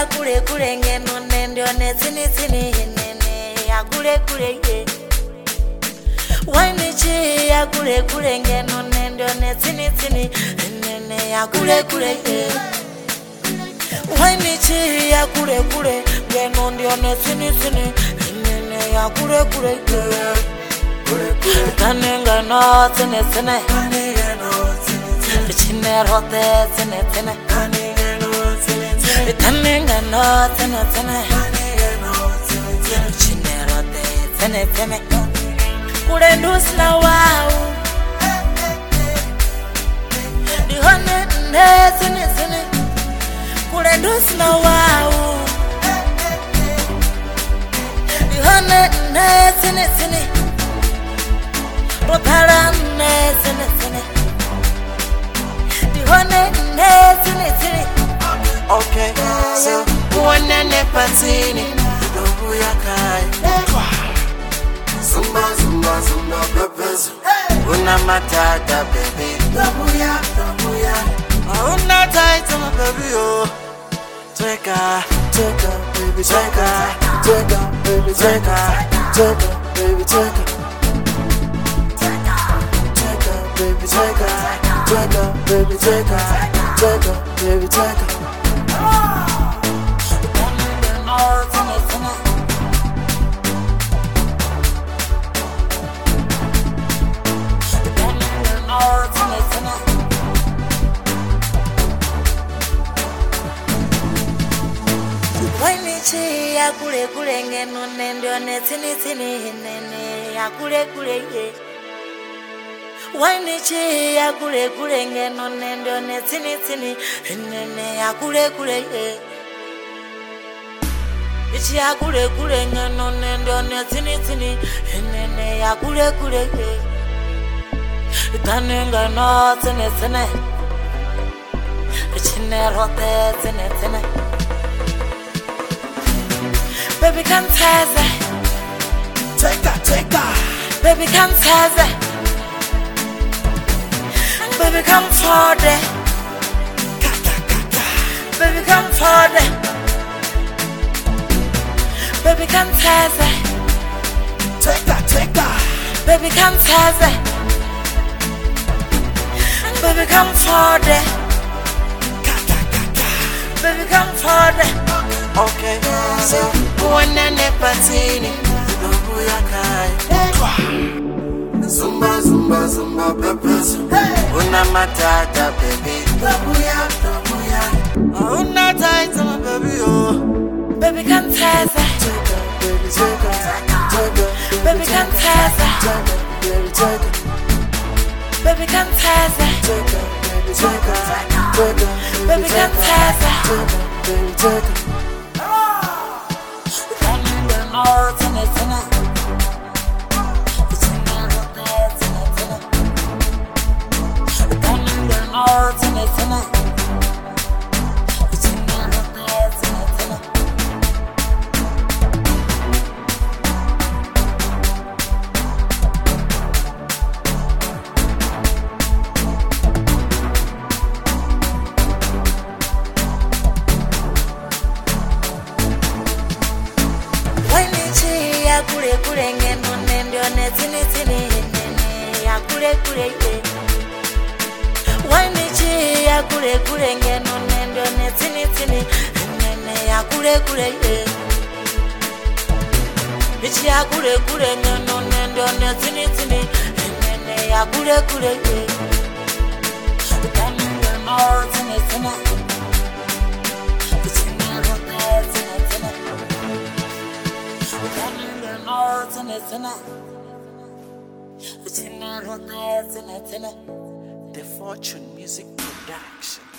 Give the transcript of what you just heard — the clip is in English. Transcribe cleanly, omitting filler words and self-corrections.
ya kule kule ngeno nendo ne tini tini nene ya kule kule ye. Wine chi ya kule kule ngeno nendo ne tini tini nene ya kule kule ye. Wine chi ya kule kule ngeno ndio ne tini tini nene ya kule kule ye. Kanenga no tini tini chine rote tini tini Tanenga no tene tene Chinero de tene tene Kure ndus na wau Di hone ne tene tene Kure ndus na wau Di hone ne tene tene Rotara ne tene tene Di hone ne tene tene Okay, so one and a patini, no ya kai. Zumba, zumba, zumba, peppers. Una matata, baby. Dabuya, dabuya. Una tight, my baby, oh. Take a, baby, take a, baby, take a, baby, take a. Baby, take a, baby, take a, baby, take a. Ya kule kule ngeno nendo ne tini tini nene ya kule kule ye. Wine chi ya kule kule ngeno nendo ne tini tini nene ya kule kule ye. Ichi ya kule kule ngeno nendo ne tini tini nene ya kule kule ye. Kanenga no tini tini chine rote tini tini Baby, come test it. Take that. Baby, come test it. Baby, come for it. Baby, come for it. Baby, come test it. Take that. Baby, come test it. Baby, come for it. Baby, come for it. Okay, so one and a patini, no ya kai. Zumba, zumba, zumba, peppers. Una matata, baby. Dabuya, dabuya. Una tight, my baby, oh. Baby, come test it. Baby, take a, Baby, come test it. baby, take a. Baby, come test it. Baby, take a, Baby, come test it. baby, take a. Kule kule ngeno nendo ne tini tini nene ya kule kule ye. Wine chi ya kule kule ngeno nendo ne tini tini nene ya kule kule ye. Ichi ya kule kule ngeno nendo ne tini tini nene ya kule kule ye. Kanenga no tini tini. The Fortune Music Production.